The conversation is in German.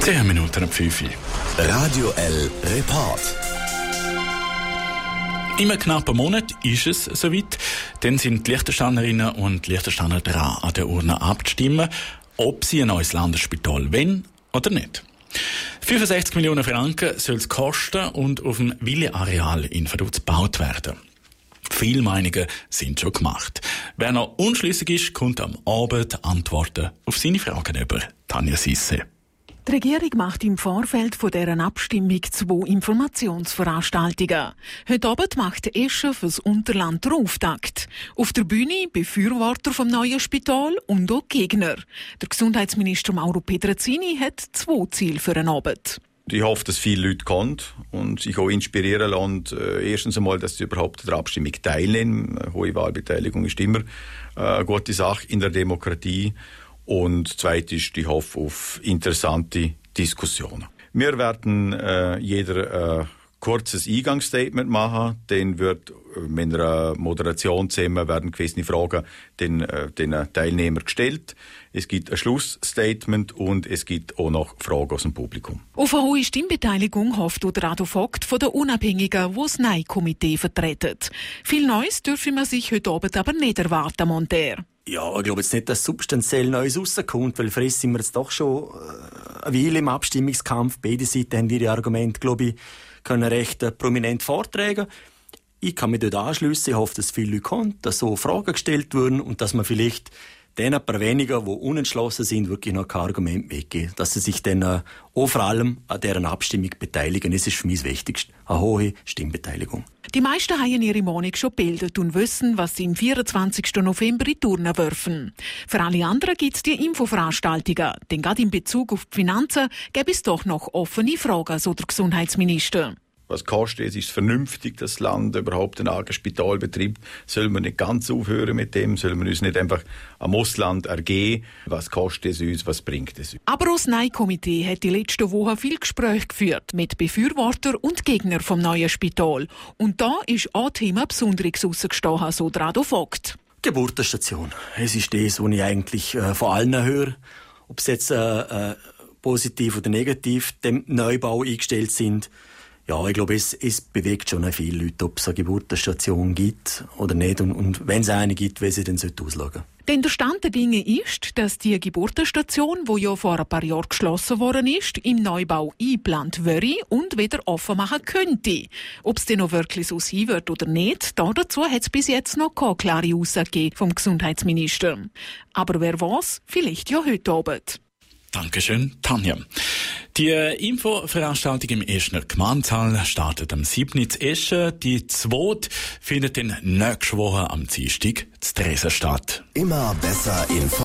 10 Minuten ab 5 Uhr. Radio L Report. In einem knappen Monat ist es soweit. Dann sind die Liechtensteinerinnen und Liechtensteiner dran, an der Urne abzustimmen, ob sie ein neues Landesspital wollen oder nicht. 65 Millionen Franken soll es kosten und auf dem Villa-Areal in Vaduz gebaut werden. Viele Meinungen sind schon gemacht. Wer noch unschlüssig ist, kommt am Abend Antworten auf seine Fragen über. Tanja Sisse. Die Regierung macht im Vorfeld von dieser Abstimmung 2 Informationsveranstaltungen. Heute Abend macht Esche fürs Unterland den Auftakt. Auf der Bühne Befürworter vom neuen Spital und auch Gegner. Der Gesundheitsminister Mauro Petrazzini hat 2 Ziele für den Abend. Ich hoffe, dass viele Leute kommen und sich auch inspirieren lassen. Erstens einmal, dass sie überhaupt an der Abstimmung teilnehmen. Eine hohe Wahlbeteiligung ist immer eine gute Sache in der Demokratie. Und zweitens, ich hoffe auf interessante Diskussionen. Wir werden jeder kurzes Eingangsstatement machen. Dann wird mit einer Moderation zusammen werden gewisse Fragen den Teilnehmern gestellt. Es gibt ein Schlussstatement und es gibt auch noch Fragen aus dem Publikum. Auf eine hohe Stimmbeteiligung hofft Rado Vogt von den Unabhängigen, die das Nein-Komitee vertreten. Viel Neues dürfen wir sich heute Abend aber nicht erwarten, Monter. Ja, ich glaube jetzt nicht, dass substanziell Neues rauskommt, weil frisch sind wir jetzt doch schon eine Weile im Abstimmungskampf. Beide Seiten haben ihre Argumente, glaube ich, können recht prominent vortragen. Ich kann mich dort anschliessen. Ich hoffe, dass viele Leute kommen, dass so Fragen gestellt werden und dass man vielleicht den ein paar weniger, die unentschlossen sind, wirklich noch kein Argument mitgeben. Dass sie sich dann auch vor allem an deren Abstimmung beteiligen. Das ist für mich das Wichtigste. Eine hohe Stimmbeteiligung. Die meisten haben ihre Meinung schon gebildet und wissen, was sie am 24. November in die Urne werfen. Für alle anderen gibt es die Infoveranstaltungen. Denn gerade in Bezug auf die Finanzen gäbe es doch noch offene Fragen, so der Gesundheitsminister. Was kostet es? Ist es vernünftig, dass das Land überhaupt ein eigenes Spital betreibt? Sollen wir nicht ganz aufhören mit dem? Sollen wir uns nicht einfach am Ausland ergeben? Was kostet es uns? Was bringt es uns? Aber auch das Nein-Komitee hat die letzten Wochen viel Gespräche geführt mit Befürwortern und Gegnern vom neuen Spital. Und da ist auch Thema Besonderes rausgestochen, so Rado Vogt. Geburtenstation. Es ist das, was ich eigentlich von allen höre. Ob es jetzt positiv oder negativ dem Neubau eingestellt sind. Ja, ich glaube, es bewegt schon viele Leute, ob es eine Geburtenstation gibt oder nicht. Und wenn es eine gibt, wie sie dann ausschauen sollte. Denn der Stand der Dinge ist, dass die Geburtenstation, die ja vor ein paar Jahren geschlossen worden ist, im Neubau eingeplant wäre und wieder offen machen könnte. Ob es denn noch wirklich so sein wird oder nicht, dazu hat es bis jetzt noch keine klare Aussage gegeben vom Gesundheitsminister. Aber wer weiß, vielleicht ja heute Abend. Dankeschön, Tanja. Die Infoveranstaltung im Eschner Gemeindesaal startet am 7. in Eschen. Die zweite findet in nächster Woche am Dienstag in Dresden statt. Immer besser informiert.